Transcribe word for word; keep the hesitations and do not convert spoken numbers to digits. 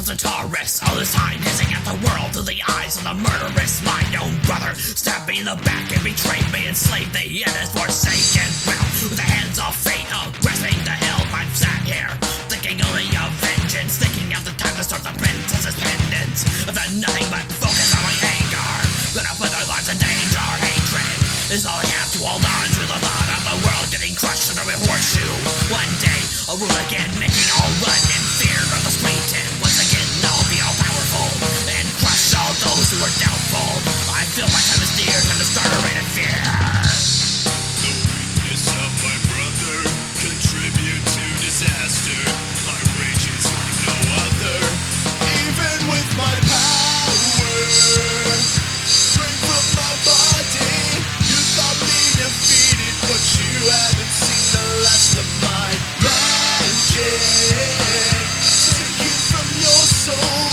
Taurus, all this time hissing at the world through the eyes of the murderous. My own brother stabbed me in the back and betrayed me, enslaved me in his forsaken will. With the hands of fate, of grasping the hill, I've sat here, thinking only of vengeance, thinking of the time to start the princess's pendants. I've done nothing but focus on my anger, but I put their lives in danger. Hatred is all I have to hold on to, the thought of the world getting crushed under a horseshoe. One day, I'll rule again, making all run in fear of the street, and once again, I'll be all powerful and crush all those who are doubtful. I feel my time is near, time to start a reign of fear. The weakness of my brother contribute to disaster. My rage is like no other, even with my power. Straight from my body, you thought me defeated, but you haven't seen the last of my magic. Taken from your soul.